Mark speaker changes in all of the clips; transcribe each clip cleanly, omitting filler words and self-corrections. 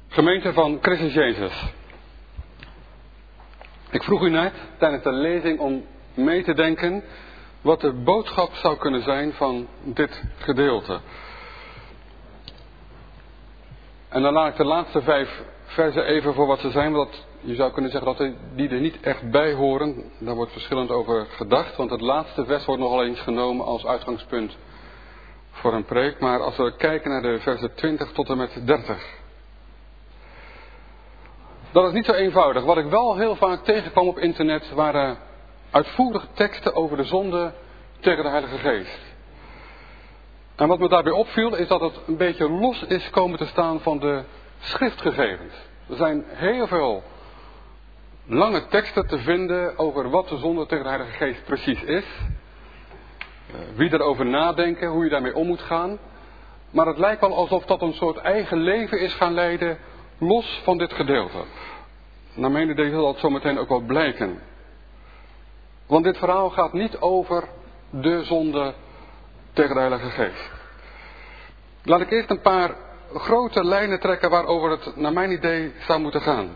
Speaker 1: Gemeente van Christus Jezus. Ik vroeg u net tijdens de lezing om mee te denken wat de boodschap zou kunnen zijn van dit gedeelte. En dan laat ik de laatste 5 versen even voor wat ze zijn, want je zou kunnen zeggen dat die er niet echt bij horen. Daar wordt verschillend over gedacht, want het laatste vers wordt nogal eens genomen als uitgangspunt voor een preek. Maar als we kijken naar de versen 20 tot en met 30. Dat is niet zo eenvoudig. Wat ik wel heel vaak tegenkwam op internet waren uitvoerige teksten over de zonde tegen de Heilige Geest. En wat me daarbij opviel is dat het een beetje los is komen te staan van de schriftgegevens. Er zijn heel veel lange teksten te vinden over wat de zonde tegen de Heilige Geest precies is. Wie erover nadenken, hoe je daarmee om moet gaan. Maar het lijkt wel alsof dat een soort eigen leven is gaan leiden, los van dit gedeelte. Naar mijn idee zal dat zometeen ook wel blijken. Want dit verhaal gaat niet over de zonde tegen de Heilige Geest. Laat ik eerst een paar grote lijnen trekken waarover het naar mijn idee zou moeten gaan.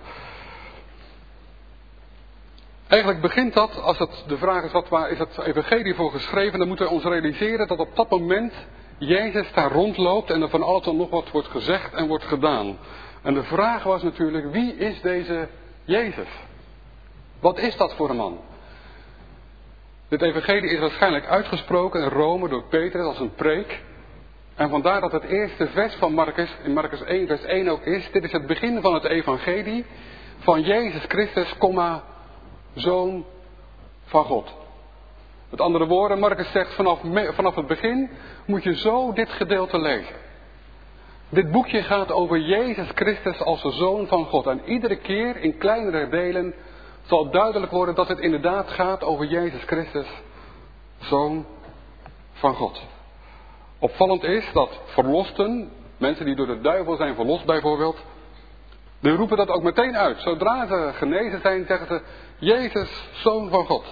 Speaker 1: Eigenlijk begint dat, als het de vraag is waar is het evangelie voor geschreven, dan moeten we ons realiseren dat op dat moment Jezus daar rondloopt en er van alles en nog wat wordt gezegd en wordt gedaan. En de vraag was natuurlijk, wie is deze Jezus? Wat is dat voor een man? Dit evangelie is waarschijnlijk uitgesproken in Rome door Petrus als een preek. En vandaar dat het eerste vers van Marcus, in Marcus 1 vers 1 ook is. Dit is het begin van het evangelie van Jezus Christus, Zoon van God. Met andere woorden, Marcus zegt vanaf het begin moet je zo dit gedeelte lezen. Dit boekje gaat over Jezus Christus als de Zoon van God. En iedere keer in kleinere delen zal duidelijk worden dat het inderdaad gaat over Jezus Christus, Zoon van God. Opvallend is dat verlosten, mensen die door de duivel zijn verlost bijvoorbeeld, die roepen dat ook meteen uit. Zodra ze genezen zijn, zeggen ze, Jezus, Zoon van God.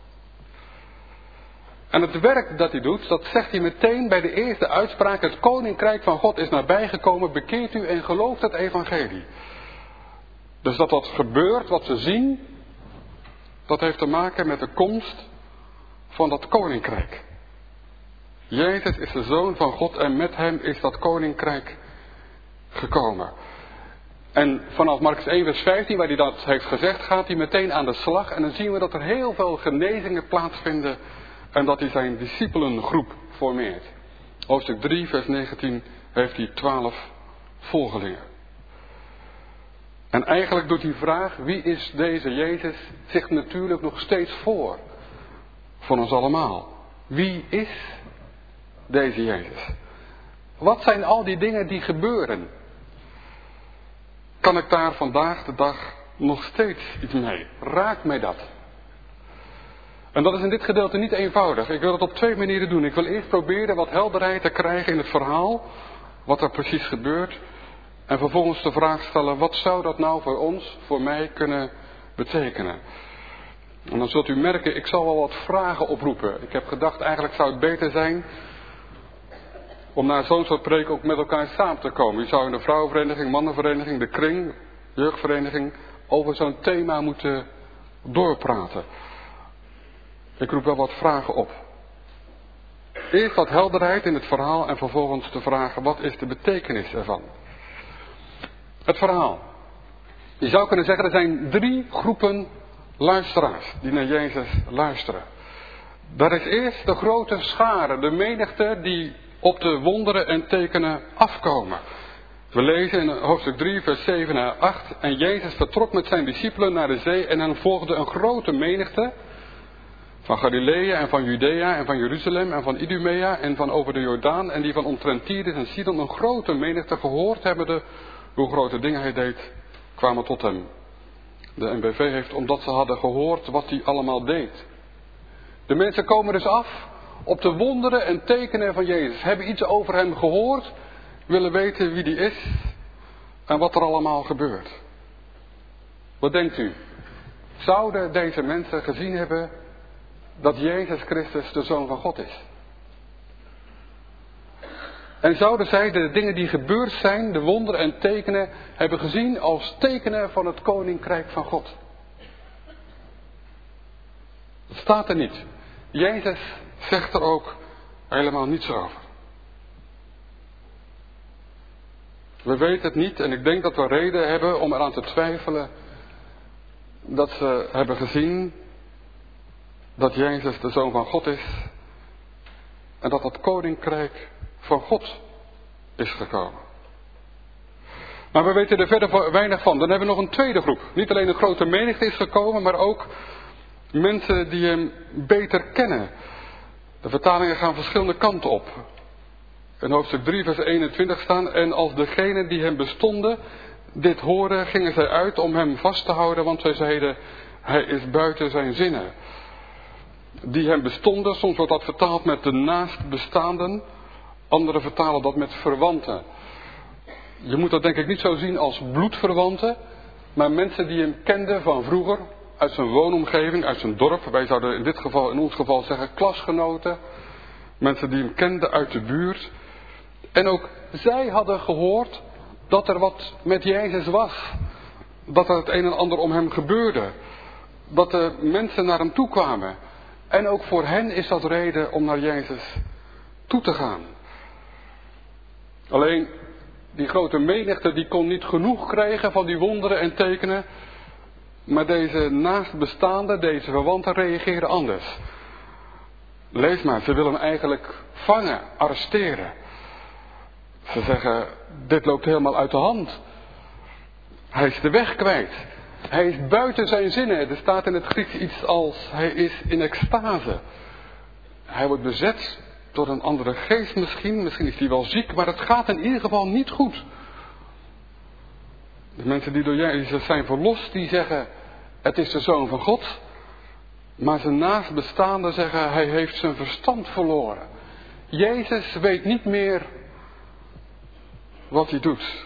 Speaker 1: En het werk dat hij doet, dat zegt hij meteen bij de eerste uitspraak. Het koninkrijk van God is nabijgekomen, bekeert u en gelooft het evangelie. Dus dat wat gebeurt, wat we zien, dat heeft te maken met de komst van dat koninkrijk. Jezus is de Zoon van God en met hem is dat koninkrijk gekomen. En vanaf Marcus 1 vers 15, waar hij dat heeft gezegd, gaat hij meteen aan de slag. En dan zien we dat er heel veel genezingen plaatsvinden en dat hij zijn disciepelengroep formeert. Hoofdstuk 3 vers 19 heeft hij 12 volgelingen. En eigenlijk doet die vraag, wie is deze Jezus, zich natuurlijk nog steeds voor ons allemaal. Wie is deze Jezus? Wat zijn al die dingen die gebeuren? Kan ik daar vandaag de dag nog steeds iets mee? Raakt mij dat? En dat is in dit gedeelte niet eenvoudig. Ik wil het op 2 manieren doen. Ik wil eerst proberen wat helderheid te krijgen in het verhaal, wat er precies gebeurt. En vervolgens de vraag stellen, wat zou dat nou voor ons, voor mij kunnen betekenen? En dan zult u merken, ik zal wel wat vragen oproepen. Ik heb gedacht, eigenlijk zou het beter zijn om naar zo'n soort preek ook met elkaar samen te komen. Je zou in de vrouwenvereniging, mannenvereniging, de kring, jeugdvereniging over zo'n thema moeten doorpraten. Ik roep wel wat vragen op. Eerst wat helderheid in het verhaal en vervolgens de vragen, wat is de betekenis ervan? Het verhaal. Je zou kunnen zeggen, er zijn 3 groepen luisteraars die naar Jezus luisteren. Daar is eerst de grote schare, de menigte die op de wonderen en tekenen afkomen. We lezen in hoofdstuk 3 vers 7 en 8. En Jezus vertrok met zijn discipelen naar de zee en hen volgde een grote menigte van Galilea en van Judea en van Jeruzalem en van Idumea en van over de Jordaan en die van omtrent Tyrus en Sidon, een grote menigte gehoord hebbende hoe grote dingen hij deed, kwamen tot hem. De NBV heeft omdat ze hadden gehoord wat hij allemaal deed. De mensen komen dus af op de wonderen en tekenen van Jezus. Hebben iets over hem gehoord, willen weten wie die is en wat er allemaal gebeurt. Wat denkt u? Zouden deze mensen gezien hebben dat Jezus Christus de Zoon van God is? En zouden zij de dingen die gebeurd zijn, de wonderen en tekenen, hebben gezien als tekenen van het koninkrijk van God. Dat staat er niet. Jezus zegt er ook helemaal niets over. We weten het niet en ik denk dat we reden hebben om eraan te twijfelen dat ze hebben gezien dat Jezus de Zoon van God is en dat het koninkrijk van God is gekomen. Maar we weten er verder weinig van. Dan hebben we nog een tweede groep. Niet alleen een grote menigte is gekomen, maar ook mensen die hem beter kennen. De vertalingen gaan verschillende kanten op. In hoofdstuk 3 vers 21 staan: en als degenen die hem bestonden dit hoorden, gingen zij uit om hem vast te houden, want zij zeiden, hij is buiten zijn zinnen. Die hem bestonden, soms wordt dat vertaald met de naastbestaanden, anderen vertalen dat met verwanten. Je moet dat denk ik niet zo zien als bloedverwanten, maar mensen die hem kenden van vroeger, uit zijn woonomgeving, uit zijn dorp. Wij zouden in ons geval zeggen klasgenoten. Mensen die hem kenden uit de buurt. En ook zij hadden gehoord dat er wat met Jezus was. Dat er het een en ander om hem gebeurde. Dat de mensen naar hem toe kwamen. En ook voor hen is dat reden om naar Jezus toe te gaan. Alleen die grote menigte die kon niet genoeg krijgen van die wonderen en tekenen. Maar deze naastbestaanden, deze verwanten reageren anders. Lees maar, ze willen hem eigenlijk vangen, arresteren. Ze zeggen, dit loopt helemaal uit de hand. Hij is de weg kwijt. Hij is buiten zijn zinnen. Er staat in het Grieks iets als, hij is in extase. Hij wordt bezet door een andere geest misschien. Misschien is hij wel ziek, maar het gaat in ieder geval niet goed. De mensen die door Jezus zijn verlost, die zeggen, het is de Zoon van God. Maar zijn naastbestaanden zeggen, hij heeft zijn verstand verloren. Jezus weet niet meer wat hij doet.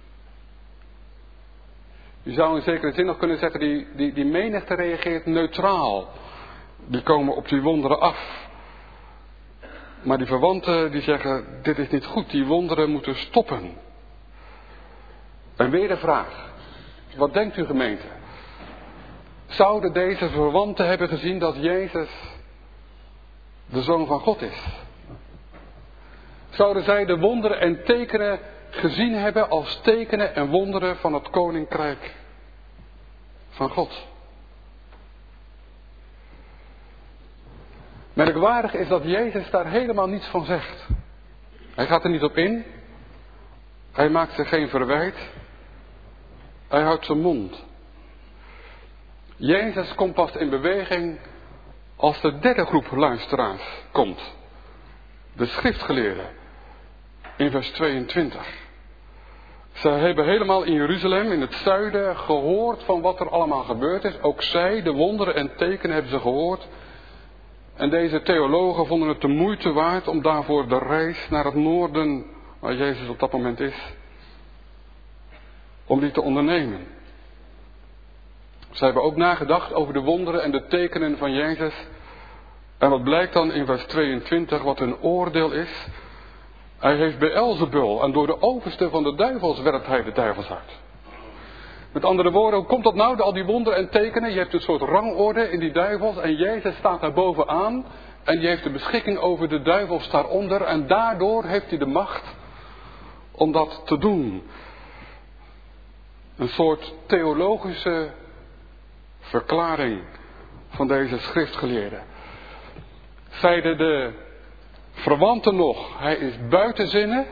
Speaker 1: Je zou in zekere zin nog kunnen zeggen, die menigte reageert neutraal. Die komen op die wonderen af. Maar die verwanten die zeggen, dit is niet goed, die wonderen moeten stoppen. En weer de vraag, wat denkt u gemeente? Zouden deze verwanten hebben gezien dat Jezus de Zoon van God is? Zouden zij de wonderen en tekenen gezien hebben als tekenen en wonderen van het koninkrijk van God? Merkwaardig is dat Jezus daar helemaal niets van zegt. Hij gaat er niet op in. Hij maakt zich geen verwijt. Hij houdt zijn mond. Jezus komt pas in beweging als de derde groep luisteraars komt. De schriftgeleerden. In vers 22. Zij hebben helemaal in Jeruzalem, in het zuiden, gehoord van wat er allemaal gebeurd is. Ook zij, de wonderen en tekenen, hebben ze gehoord. En deze theologen vonden het de moeite waard om daarvoor de reis naar het noorden, waar Jezus op dat moment is, om die te ondernemen. Zij hebben ook nagedacht over de wonderen en de tekenen van Jezus. En wat blijkt dan in vers 22, wat hun oordeel is? Hij heeft Beelzebul en door de overste van de duivels werpt hij de duivels uit. Met andere woorden, hoe komt dat nou, al die wonderen en tekenen? Je hebt een soort rangorde in die duivels en Jezus staat daar bovenaan. En die heeft de beschikking over de duivels daaronder. En daardoor heeft hij de macht om dat te doen. Een soort theologische verklaring van deze schriftgeleerden. Zeiden de verwanten nog, hij is buiten zinnen.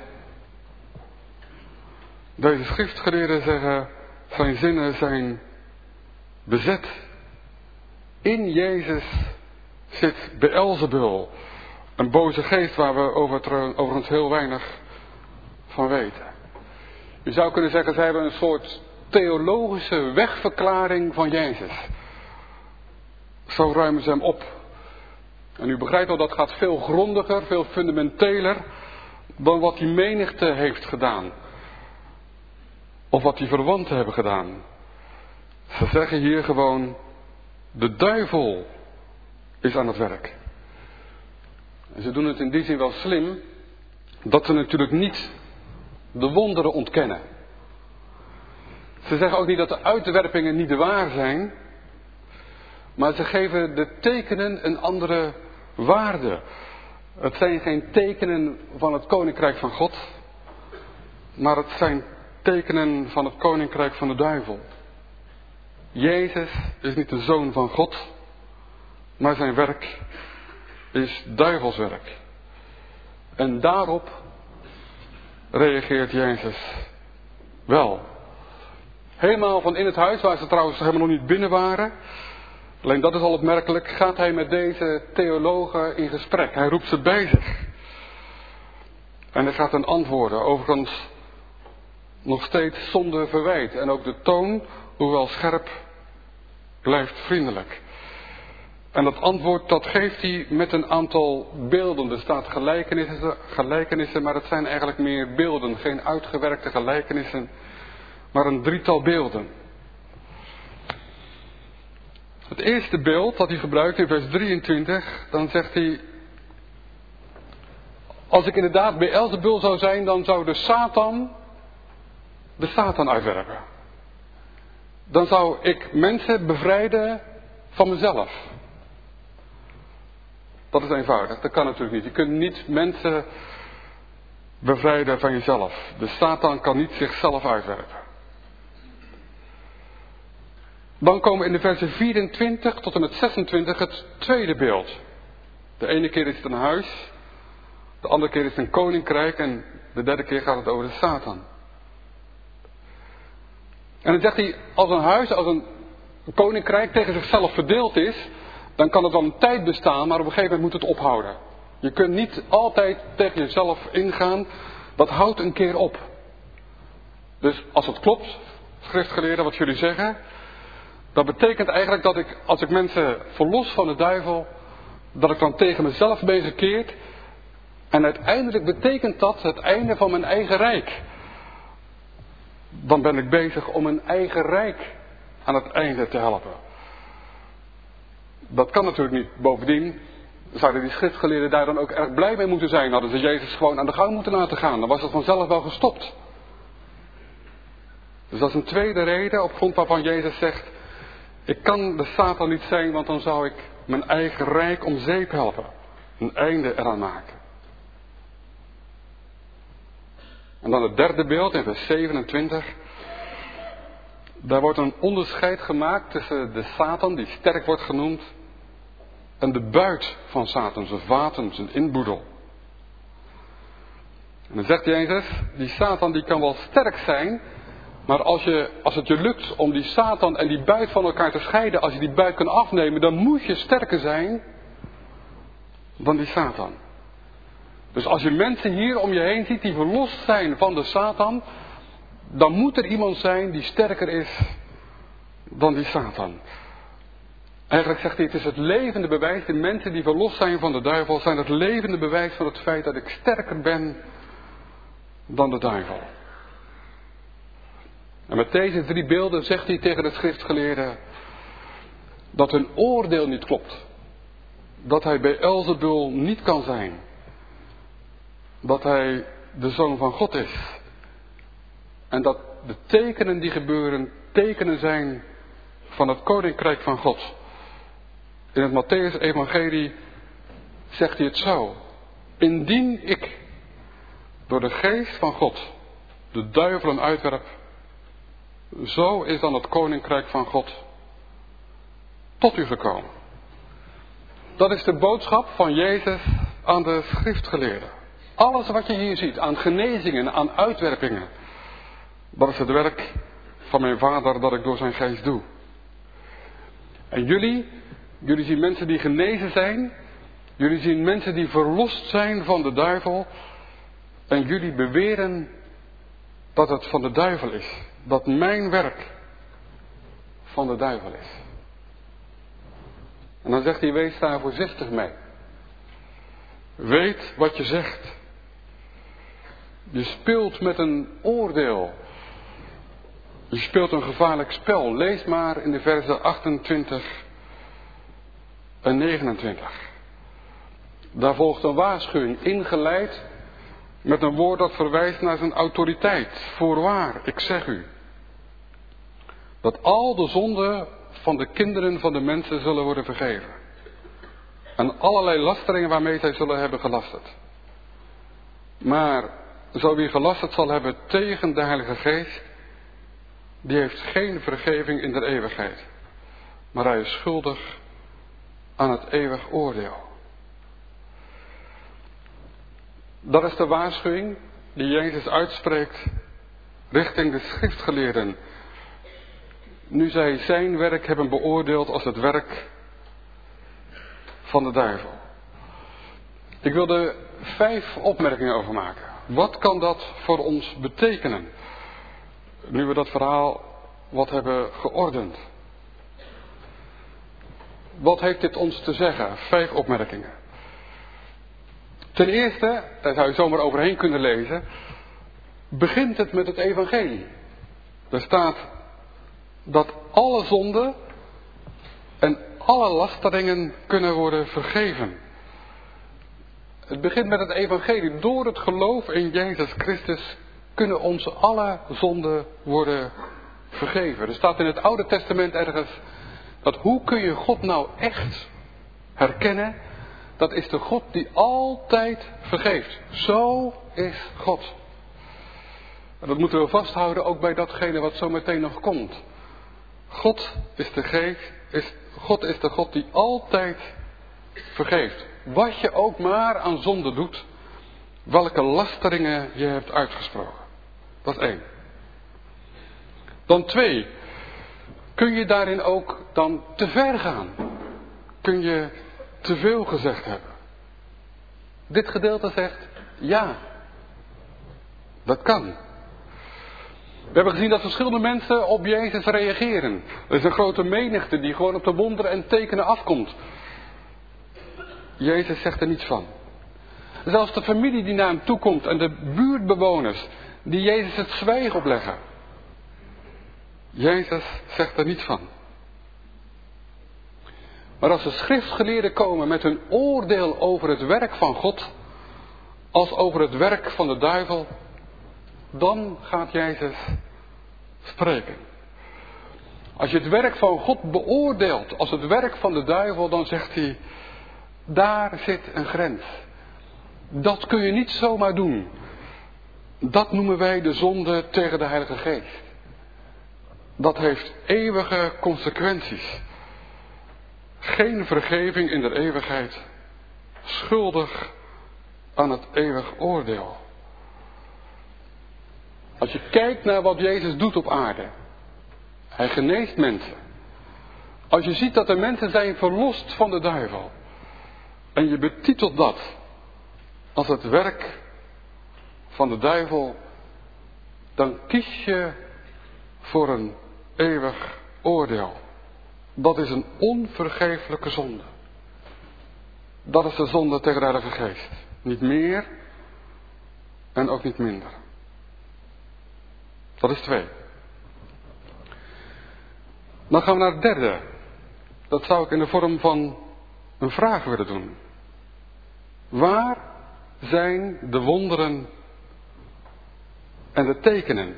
Speaker 1: Deze schriftgeleerden zeggen, zijn zinnen zijn bezet. In Jezus zit Beelzebul, een boze geest waar we overigens heel weinig van weten. Je zou kunnen zeggen, zij hebben een soort theologische wegverklaring van Jezus. Zo ruimen ze hem op. En u begrijpt wel, dat gaat veel grondiger, veel fundamenteler dan wat die menigte heeft gedaan. Of wat die verwanten hebben gedaan. Ze zeggen hier gewoon, de duivel is aan het werk. En ze doen het in die zin wel slim. dat ze natuurlijk niet de wonderen ontkennen. Ze zeggen ook niet dat de uitwerpingen niet waar zijn, maar ze geven de tekenen een andere waarde. Het zijn geen tekenen van het koninkrijk van God, maar het zijn tekenen van het koninkrijk van de duivel. Jezus is niet de zoon van God, maar zijn werk is duivelswerk. En daarop reageert Jezus wel. Helemaal van in het huis, waar ze trouwens helemaal nog niet binnen waren, alleen dat is al opmerkelijk, gaat hij met deze theologen in gesprek. Hij roept ze bij zich. En hij gaat hen antwoorden, overigens nog steeds zonder verwijt. En ook de toon, hoewel scherp, blijft vriendelijk. En dat antwoord, dat geeft hij met een aantal beelden. Er staat gelijkenissen, maar het zijn eigenlijk meer beelden. Geen uitgewerkte gelijkenissen, maar een drietal beelden. Het eerste beeld dat hij gebruikt in vers 23, dan zegt hij: als ik inderdaad Beelzebul zou zijn, dan zou de Satan uitwerpen. Dan zou ik mensen bevrijden van mezelf. Dat is eenvoudig, dat kan natuurlijk niet. Je kunt niet mensen bevrijden van jezelf. De Satan kan niet zichzelf uitwerpen. Dan komen in de versen 24 tot en met 26 het tweede beeld. De ene keer is het een huis, de andere keer is het een koninkrijk en de derde keer gaat het over de Satan. En dan zegt hij, als een huis, als een koninkrijk tegen zichzelf verdeeld is, dan kan het wel een tijd bestaan, maar op een gegeven moment moet het ophouden. Je kunt niet altijd tegen jezelf ingaan, dat houdt een keer op. Dus als het klopt, schriftgeleerden, wat jullie zeggen, dat betekent eigenlijk dat als ik mensen verlos van de duivel, dat ik dan tegen mezelf ben gekeerd. En uiteindelijk betekent dat het einde van mijn eigen rijk. Dan ben ik bezig om mijn eigen rijk aan het einde te helpen. Dat kan natuurlijk niet. Bovendien zouden die schriftgeleerden daar dan ook erg blij mee moeten zijn. Hadden ze Jezus gewoon aan de gang moeten laten gaan. Dan was het vanzelf wel gestopt. Dus dat is een tweede reden op grond waarvan Jezus zegt: ik kan de Satan niet zijn, want dan zou ik mijn eigen rijk om zeep helpen. Een einde eraan maken. En dan het derde beeld in vers 27. Daar wordt een onderscheid gemaakt tussen de Satan, die sterk wordt genoemd, en de buit van Satan, zijn vaten, zijn inboedel. En dan zegt Jezus, die Satan die kan wel sterk zijn, maar als het je lukt om die Satan en die buit van elkaar te scheiden, als je die buit kan afnemen, dan moet je sterker zijn dan die Satan. Dus als je mensen hier om je heen ziet die verlost zijn van de Satan, dan moet er iemand zijn die sterker is dan die Satan. Eigenlijk zegt hij, het is het levende bewijs, de mensen die verlost zijn van de duivel, zijn het levende bewijs van het feit dat ik sterker ben dan de duivel. En met deze drie beelden zegt hij tegen de schriftgeleerden dat hun oordeel niet klopt. Dat hij Beelzebul niet kan zijn. Dat hij de zoon van God is. En dat de tekenen die gebeuren, tekenen zijn van het koninkrijk van God. In het Mattheüs-evangelie zegt hij het zo: indien ik door de geest van God de duivelen uitwerp, zo is dan het koninkrijk van God tot u gekomen. Dat is de boodschap van Jezus aan de schriftgeleerden. Alles wat je hier ziet aan genezingen, aan uitwerpingen, dat is het werk van mijn Vader dat ik door zijn geest doe. En jullie zien mensen die genezen zijn. Jullie zien mensen die verlost zijn van de duivel. En jullie beweren dat het van de duivel is. Dat mijn werk van de duivel is. En dan zegt hij, wees daar voorzichtig mee. Weet wat je zegt. Je speelt met een oordeel. Je speelt een gevaarlijk spel. Lees maar in de versen 28 en 29. Daar volgt een waarschuwing, ingeleid Met een woord dat verwijst naar zijn autoriteit. Voorwaar, ik zeg u. Dat al de zonden van de kinderen van de mensen zullen worden vergeven. En allerlei lasteringen waarmee zij zullen hebben gelasterd. Maar zo wie gelasterd zal hebben tegen de Heilige Geest, die heeft geen vergeving in de eeuwigheid. Maar hij is schuldig aan het eeuwig oordeel. Dat is de waarschuwing die Jezus uitspreekt richting de schriftgeleerden. Nu zij zijn werk hebben beoordeeld als het werk van de duivel. Ik wil er 5 opmerkingen over maken. Wat kan dat voor ons betekenen? Nu we dat verhaal wat hebben geordend. Wat heeft dit ons te zeggen? 5 opmerkingen. Ten eerste, daar zou je zomaar overheen kunnen lezen, begint het met het evangelie. Er staat dat alle zonden en alle lasteringen kunnen worden vergeven. Het begint met het evangelie. Door het geloof in Jezus Christus kunnen onze alle zonden worden vergeven. Er staat in het Oude Testament ergens dat hoe kun je God nou echt herkennen? Dat is de God die altijd vergeeft. Zo is God. En dat moeten we vasthouden ook bij datgene wat zo meteen nog komt. God is de God die altijd vergeeft. Wat je ook maar aan zonde doet. Welke lasteringen je hebt uitgesproken. Dat is 1. Dan 2. Kun je daarin ook dan te ver gaan? Kun je te veel gezegd hebben? Dit gedeelte zegt ja. Dat kan. We hebben gezien dat verschillende mensen op Jezus reageren. Er is een grote menigte die gewoon op de wonderen en tekenen afkomt. Jezus zegt er niets van. Zelfs de familie die naar hem toekomt en de buurtbewoners die Jezus het zwijgen opleggen. Jezus zegt er niets van. Maar als de schriftgeleerden komen met hun oordeel over het werk van God, als over het werk van de duivel, dan gaat Jezus spreken. Als je het werk van God beoordeelt als het werk van de duivel, dan zegt hij, daar zit een grens. Dat kun je niet zomaar doen. Dat noemen wij de zonde tegen de Heilige Geest. Dat heeft eeuwige consequenties. Geen vergeving in de eeuwigheid. Schuldig aan het eeuwig oordeel. Als je kijkt naar wat Jezus doet op aarde. Hij geneest mensen. Als je ziet dat er mensen zijn verlost van de duivel. En je betitelt dat als het werk van de duivel. Dan kies je voor een eeuwig oordeel. Dat is een onvergeeflijke zonde. Dat is de zonde tegen de Heilige Geest. Niet meer en ook niet minder. Dat is 2. Dan gaan we naar het derde. Dat zou ik in de vorm van een vraag willen doen. Waar zijn de wonderen en de tekenen?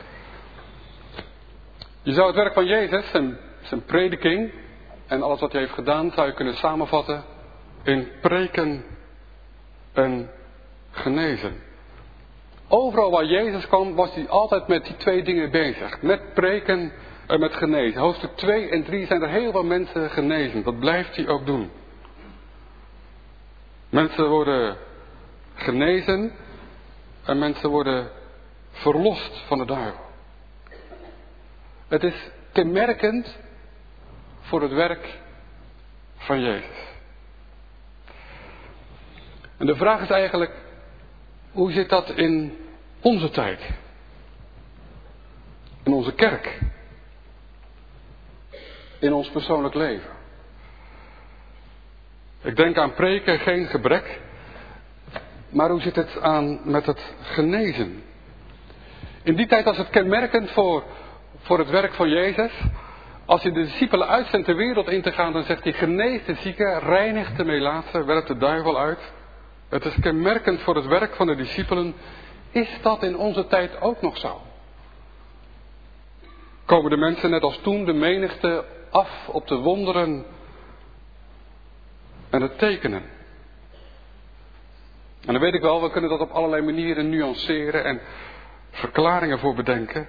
Speaker 1: Je zou het werk van Jezus, zijn prediking en alles wat hij heeft gedaan, zou je kunnen samenvatten in preken en genezen. Overal waar Jezus kwam, was hij altijd met die 2 dingen bezig. Met preken en met genezen. Hoofdstuk 2 en 3 zijn er heel veel mensen genezen. Dat blijft hij ook doen. Mensen worden genezen en mensen worden verlost van de duivel. Het is kenmerkend voor het werk van Jezus. En de vraag is eigenlijk, hoe zit dat in onze tijd? In onze kerk? In ons persoonlijk leven? Ik denk aan preken, geen gebrek. Maar hoe zit het aan met het genezen? In die tijd was het kenmerkend voor het werk van Jezus. Als hij de discipelen uitzendt de wereld in te gaan, dan zegt hij, genees de zieken, reinigt de melaatsen, werpt de duivel uit. Het is kenmerkend voor het werk van de discipelen. Is dat in onze tijd ook nog zo? Komen de mensen net als toen, de menigte, af op de wonderen en het tekenen? En dan weet ik wel, we kunnen dat op allerlei manieren nuanceren en verklaringen voor bedenken.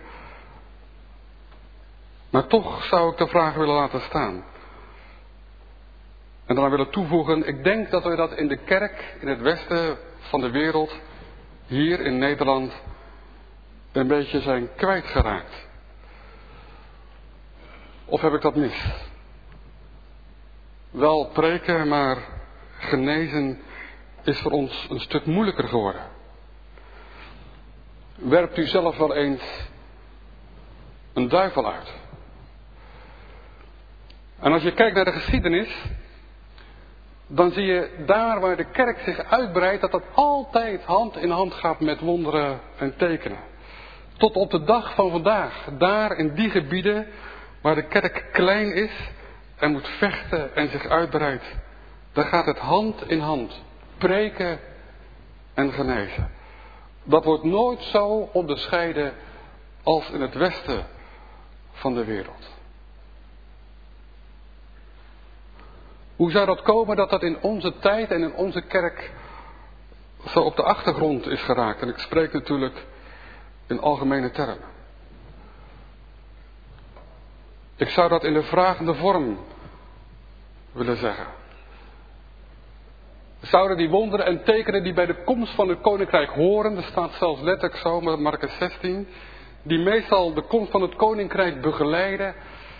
Speaker 1: Maar toch zou ik de vraag willen laten staan. En dan willen toevoegen, ik denk dat we dat in de kerk, in het westen van de wereld, hier in Nederland, een beetje zijn kwijtgeraakt. Of heb ik dat mis? Wel preken, maar genezen is voor ons een stuk moeilijker geworden. Werpt u zelf wel eens een duivel uit? En als je kijkt naar de geschiedenis, dan zie je daar waar de kerk zich uitbreidt, dat dat altijd hand in hand gaat met wonderen en tekenen. Tot op de dag van vandaag, daar in die gebieden waar de kerk klein is en moet vechten en zich uitbreidt, daar gaat het hand in hand. Preken en genezen. Dat wordt nooit zo onderscheiden als in het westen van de wereld. Hoe zou dat komen dat dat in onze tijd en in onze kerk zo op de achtergrond is geraakt? En ik spreek natuurlijk in algemene termen. Ik zou dat in de vragende vorm willen zeggen. Zouden die wonderen en tekenen die bij de komst van het koninkrijk horen, er staat zelfs letterlijk zo met Marcus 16, die meestal de komst van het koninkrijk begeleiden,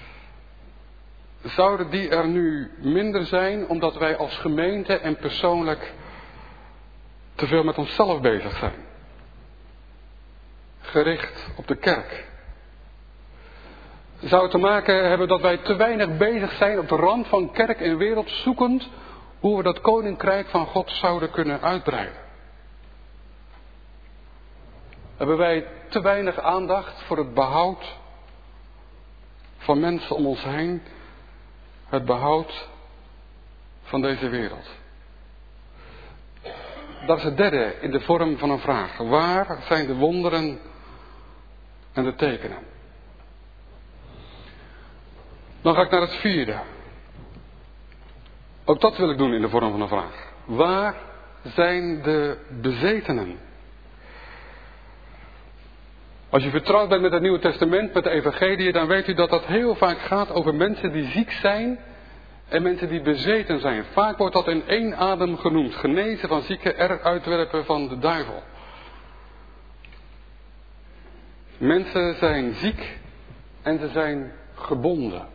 Speaker 1: zouden die er nu minder zijn omdat wij als gemeente en persoonlijk te veel met onszelf bezig zijn? Gericht op de kerk. Zou het te maken hebben dat wij te weinig bezig zijn op de rand van kerk en wereld, zoekend hoe we dat koninkrijk van God zouden kunnen uitbreiden? Hebben wij te weinig aandacht voor het behoud van mensen om ons heen? Het behoud van deze wereld. Dat is het derde in de vorm van een vraag. Waar zijn de wonderen en de tekenen? Dan ga ik naar het vierde. Ook dat wil ik doen in de vorm van een vraag. Waar zijn de bezetenen? Als je vertrouwd bent met het Nieuwe Testament, met de evangelie, dan weet u dat dat heel vaak gaat over mensen die ziek zijn en mensen die bezeten zijn. Vaak wordt dat in één adem genoemd. Genezen van zieken, eruitwerpen van de duivel. Mensen zijn ziek en ze zijn gebonden.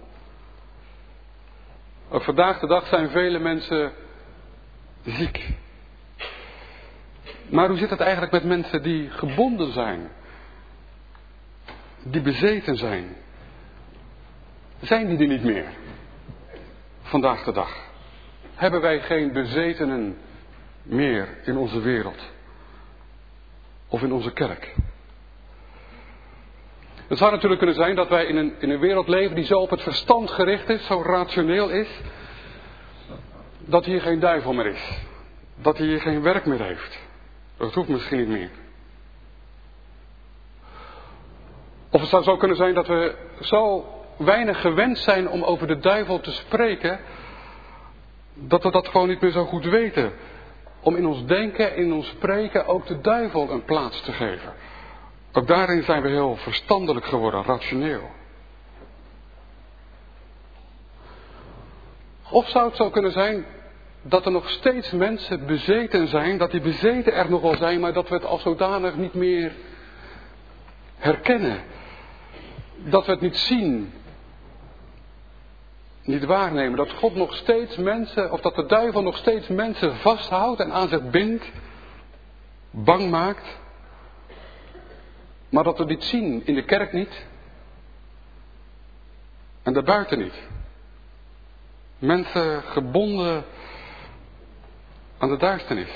Speaker 1: Ook vandaag de dag zijn vele mensen ziek. Maar hoe zit het eigenlijk met mensen die gebonden zijn? Die bezeten zijn? Zijn die er niet meer? Vandaag de dag. Hebben wij geen bezetenen meer in onze wereld? Of in onze kerk? Het zou natuurlijk kunnen zijn dat wij in een wereld leven die zo op het verstand gericht is, zo rationeel is, dat hier geen duivel meer is. Dat hij hier geen werk meer heeft. Dat hoeft misschien niet meer. Of het zou zo kunnen zijn dat we zo weinig gewend zijn om over de duivel te spreken, dat we dat gewoon niet meer zo goed weten. Om in ons denken, in ons spreken ook de duivel een plaats te geven. Ook daarin zijn we heel verstandelijk geworden, rationeel. Of zou het zo kunnen zijn dat er nog steeds mensen bezeten zijn, dat die bezeten er nog wel zijn, maar dat we het als zodanig niet meer herkennen. Dat we het niet zien, niet waarnemen. Dat God nog steeds mensen, of dat de duivel nog steeds mensen vasthoudt en aan zich bindt, bang maakt. Maar dat we dit zien in de kerk niet. En daarbuiten niet. Mensen gebonden aan de duisternis.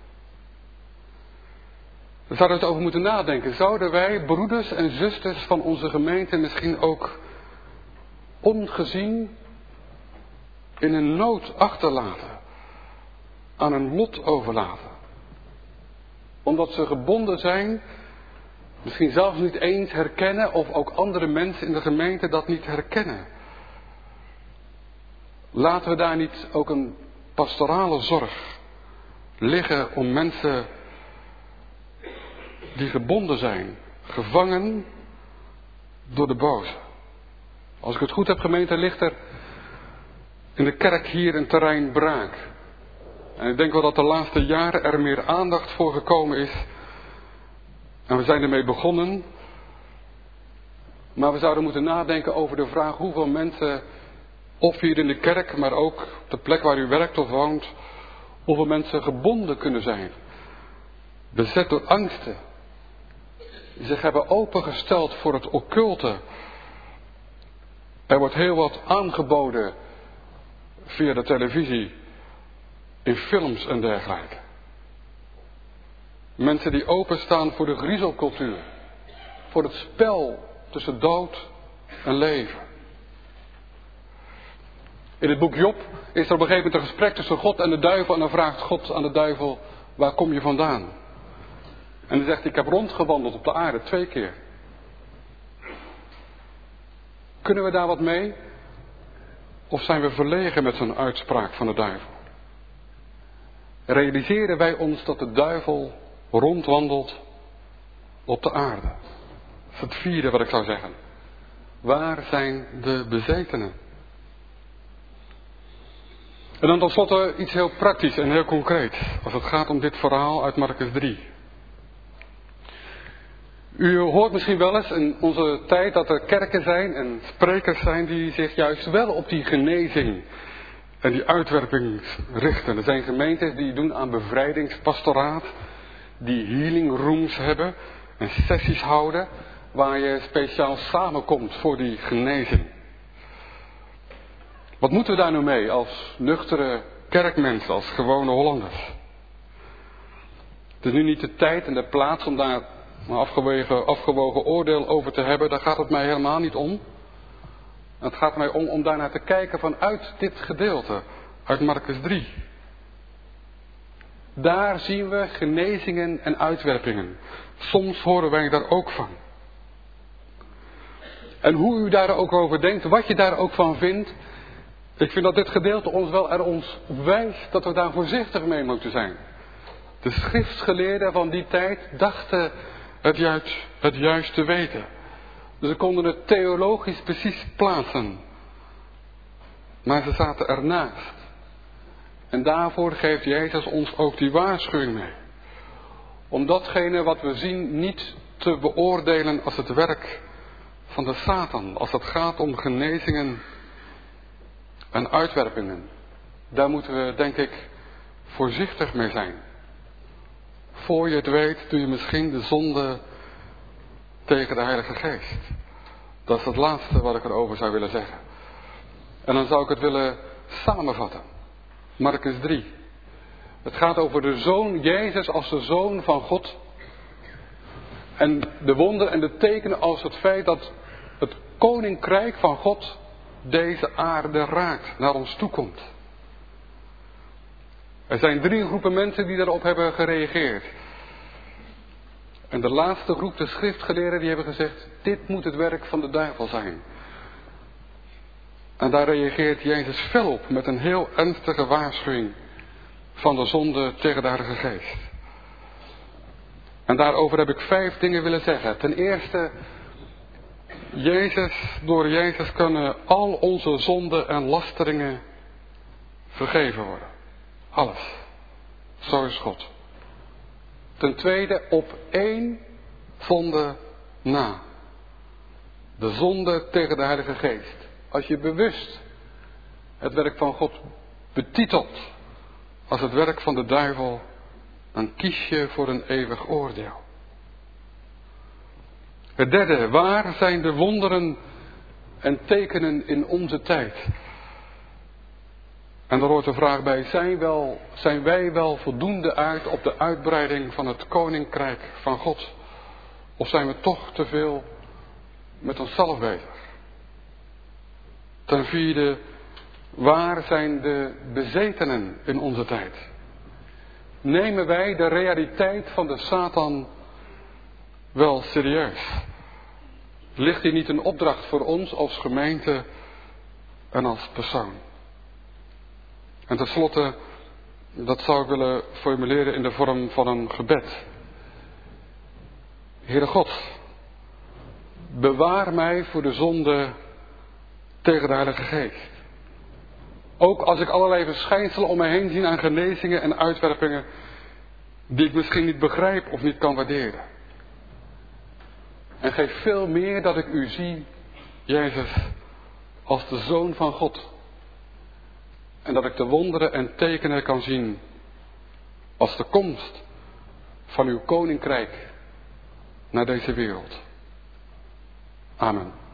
Speaker 1: Daar zouden we het over moeten nadenken. Zouden wij, broeders en zusters van onze gemeente, misschien ook ongezien in een nood achterlaten? Aan een lot overlaten? omdat ze gebonden zijn, misschien zelfs niet eens herkennen of ook andere mensen in de gemeente dat niet herkennen. Laten we daar niet ook een pastorale zorg liggen om mensen die gebonden zijn, gevangen door de boze. Als ik het goed heb, gemeente, ligt er in de kerk hier een terrein braak. En ik denk wel dat de laatste jaren er meer aandacht voor gekomen is. En we zijn ermee begonnen. Maar we zouden moeten nadenken over de vraag hoeveel mensen, of hier in de kerk, maar ook op de plek waar u werkt of woont, hoeveel mensen gebonden kunnen zijn. Bezet door angsten. Die zich hebben opengesteld voor het occulte. Er wordt heel wat aangeboden via de televisie, in films en dergelijke. Mensen die openstaan voor de griezelcultuur. Voor het spel tussen dood en leven. In het boek Job is er op een gegeven moment een gesprek tussen God en de duivel. En dan vraagt God aan de duivel, waar kom je vandaan? En hij zegt, ik heb rondgewandeld op de aarde 2 keer. Kunnen we daar wat mee? Of zijn we verlegen met zo'n uitspraak van de duivel? Realiseren wij ons dat de duivel rondwandelt op de aarde? Dat is het 4e wat ik zou zeggen. Waar zijn de bezetenen? En dan tenslotte iets heel praktisch en heel concreet. Als het gaat om dit verhaal uit Marcus 3. U hoort misschien wel eens in onze tijd dat er kerken zijn en sprekers zijn die zich juist wel op die genezing en die uitwerping richten. Er zijn gemeentes die doen aan bevrijdingspastoraat, die healing rooms hebben en sessies houden waar je speciaal samenkomt voor die genezing. Wat moeten we daar nu mee als nuchtere kerkmensen, als gewone Hollanders? Het is nu niet de tijd en de plaats om daar een afgewogen oordeel over te hebben. Daar gaat het mij helemaal niet om. Het gaat mij om daarnaar te kijken vanuit dit gedeelte, uit Marcus 3. Daar zien we genezingen en uitwerpingen. Soms horen wij daar ook van. En hoe u daar ook over denkt, wat je daar ook van vindt, ik vind dat dit gedeelte ons wel wijst dat we daar voorzichtig mee moeten zijn. De schriftgeleerden van die tijd dachten het juist te weten. Dus ze konden het theologisch precies plaatsen. Maar ze zaten ernaast. En daarvoor geeft Jezus ons ook die waarschuwing mee. Om datgene wat we zien niet te beoordelen als het werk van de Satan. Als het gaat om genezingen en uitwerpingen. Daar moeten we, denk ik, voorzichtig mee zijn. Voor je het weet doe je misschien de zonde tegen de Heilige Geest. Dat is het laatste wat ik erover zou willen zeggen. En dan zou ik het willen samenvatten. Marcus 3. Het gaat over de Zoon Jezus als de Zoon van God. En de wonderen en de tekenen als het feit dat het Koninkrijk van God deze aarde raakt, naar ons toe komt. Er zijn 3 groepen mensen die daarop hebben gereageerd. En de laatste groep, de schriftgeleerden, die hebben gezegd, dit moet het werk van de duivel zijn. En daar reageert Jezus fel op met een heel ernstige waarschuwing van de zonde tegen de Heilige Geest. En daarover heb ik 5 dingen willen zeggen. Ten eerste, door Jezus kunnen al onze zonden en lasteringen vergeven worden. Alles. Zo is God. Ten tweede, op 1 zonde na. De zonde tegen de Heilige Geest. Als je bewust het werk van God betitelt als het werk van de duivel, dan kies je voor een eeuwig oordeel. Het derde, waar zijn de wonderen en tekenen in onze tijd? En daar hoort de vraag bij, zijn wij wel voldoende uit op de uitbreiding van het Koninkrijk van God? Of zijn we toch te veel met onszelf bezig? Ten vierde, waar zijn de bezetenen in onze tijd? nemen wij de realiteit van de Satan wel serieus? Ligt hier niet een opdracht voor ons als gemeente en als persoon? En tenslotte, dat zou ik willen formuleren in de vorm van een gebed. Heere God, bewaar mij voor de zonde tegen de Heilige Geest. Ook als ik allerlei verschijnselen om mij heen zie aan genezingen en uitwerpingen die ik misschien niet begrijp of niet kan waarderen. En geef veel meer dat ik u zie, Jezus, als de Zoon van God. En dat ik de wonderen en tekenen kan zien als de komst van uw koninkrijk naar deze wereld. Amen.